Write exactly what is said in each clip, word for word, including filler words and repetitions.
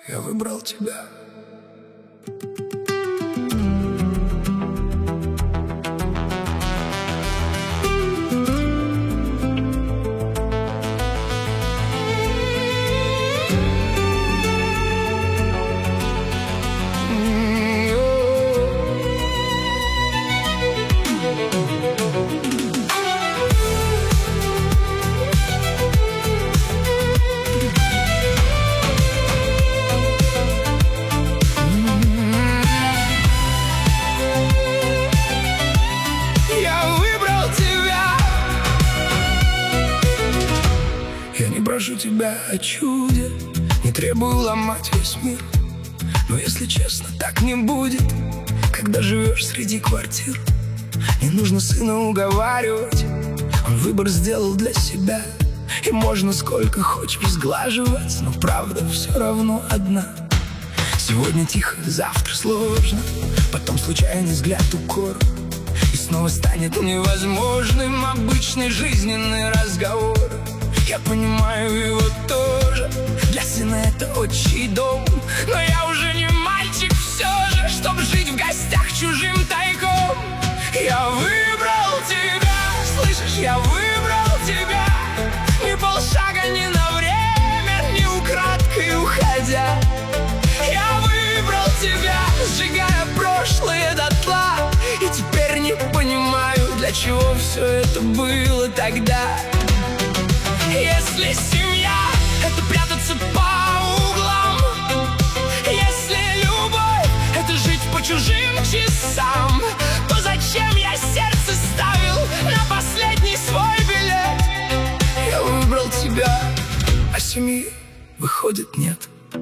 Я выбрал тебя. Я не прошу тебя о чуде, не требую ломать весь мир. Но если честно, так не будет, когда живешь среди квартир. Не нужно сына уговаривать, он выбор сделал для себя. И можно сколько хочешь сглаживать, но правда все равно одна. Сегодня тихо, завтра сложно, потом случайный взгляд, укор, и снова станет невозможным обычный жизненный разговор. Я понимаю его тоже, для сына это отчий дом, но я уже не мальчик все же, чтоб жить в гостях чужим тайком. Я выбрал тебя, слышишь, я выбрал тебя. Ни полшага, ни на время, ни украдкой уходя. Я выбрал тебя, сжигая прошлое дотла, и теперь не понимаю, для чего все это было тогда. Если семья — это прятаться по углам, если любовь — это жить по чужим часам, то зачем я сердце ставил на последний свой билет? Я выбрал тебя, а семьи, выходит, нет.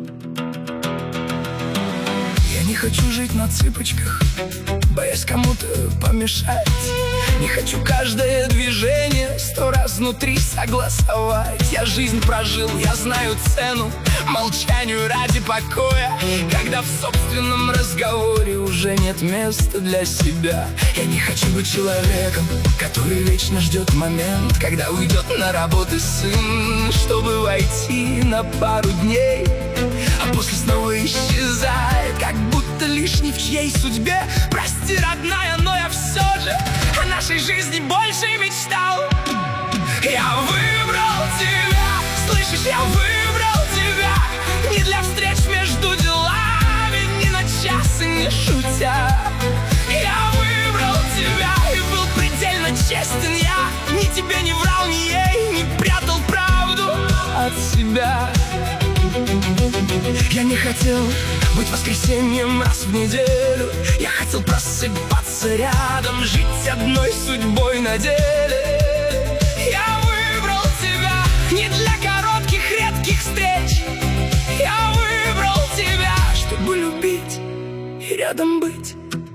Я не хочу жить на цыпочках, боясь кому-то помешать. Не хочу каждое движение сто раз внутри согласовать. Я жизнь прожил, я знаю цену молчанию ради покоя, когда в собственном разговоре уже нет места для себя. Я не хочу быть человеком, который вечно ждет момент, когда уйдет на работу сын, чтобы войти на пару дней, а после снова исчезает, как будто лишний в чьей судьбе. Прости, родная, но я все же о нашей жизни больше мечтал. Я выбрал тебя, слышишь, я выбрал тебя. Не для встреч между делами, ни на час и не шутя. Я выбрал тебя и был предельно честен. Я ни тебе не врал, ни ей не прятал правду от себя. Я не хотел быть воскресеньем раз в неделю. Я хотел просыпаться рядом, жить одной судьбой на деле. Я выбрал тебя не для коротких редких встреч. Я выбрал тебя, чтобы любить и рядом быть.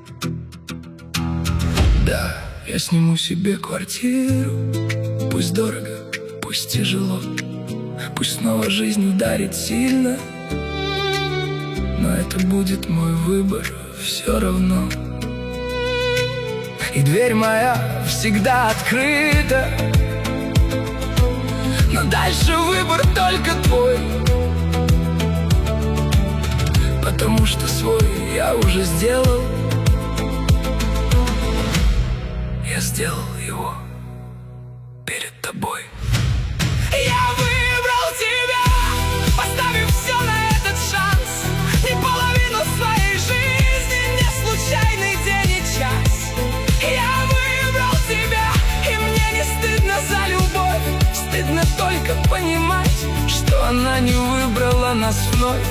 Да, я сниму себе квартиру. Пусть дорого, пусть тяжело, пусть снова жизнь ударит сильно, но это будет мой выбор все равно. И дверь моя всегда открыта, но дальше выбор только твой, потому что свой я уже сделал. Я сделал его перед тобой. Я выбрал тебя, поставив все на этот шанс. Не половину своей жизни, не случайный день и час. Я выбрал тебя, и мне не стыдно за любовь. Стыдно только понимать, что она не выбрала нас вновь.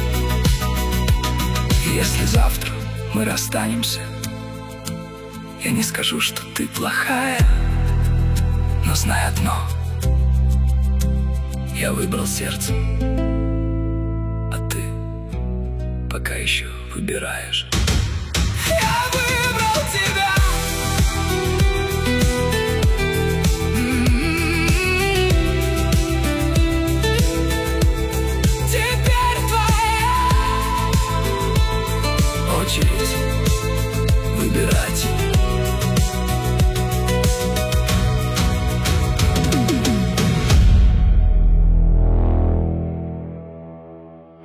И если завтра мы расстанемся, я не скажу, что ты плохая, но знай одно: я выбрал сердцем, а ты пока еще выбираешь. Я выбрал тебя.